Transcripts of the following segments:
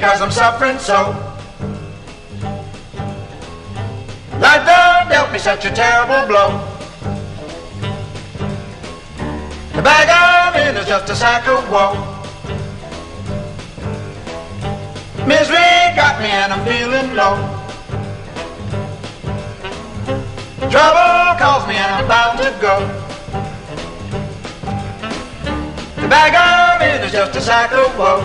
because I'm suffering so. Life done dealt me such a terrible blow. The bag I'm in is just a sack of woe. Misery got me and I'm feeling low. Trouble calls me and I'm bound to go. The bag I'm in is just a sack of woe.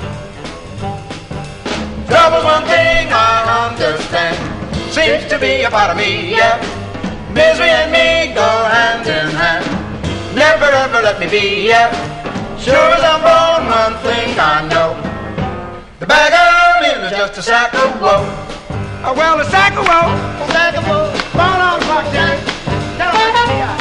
Trouble's one thing I understand, seems to be a part of me, yeah. Misery and me go hand in hand, never ever let me be, yeah. Sure as I'm born, one thing I know, the bag I'm in is just a sack of woe. Oh, well, a sack of woe, a sack of woe. Born on Fox Day. Tell them what you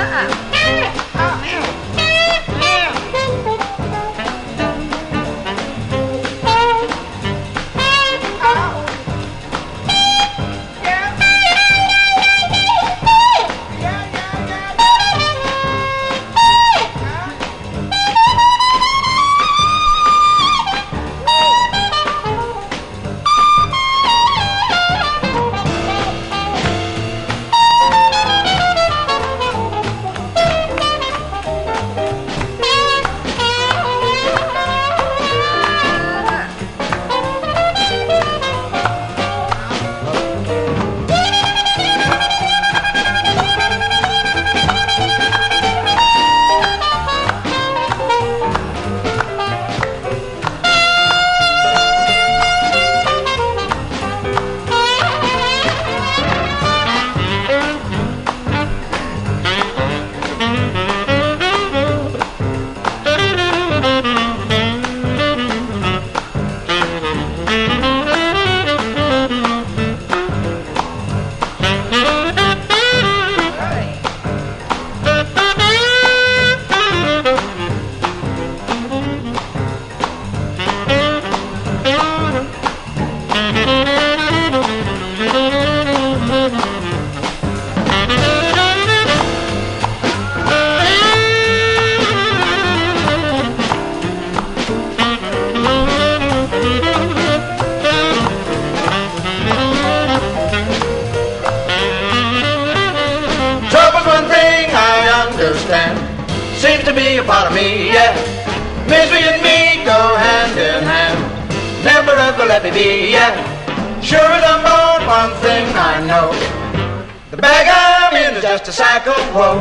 seems to be a part of me, yeah. Misery and me go hand in hand, never ever let me be, yeah. Sure as I'm born, one thing I know, the bag I'm in is just a sack of woe.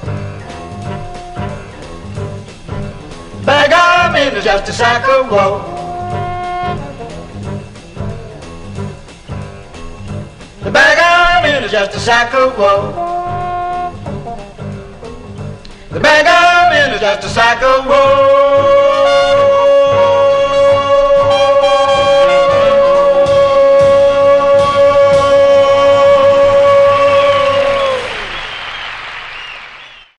Bag I'm in is just a sack of woe. The bag I'm in is just a sack of woe. The bag I'm in is just a sack of woe.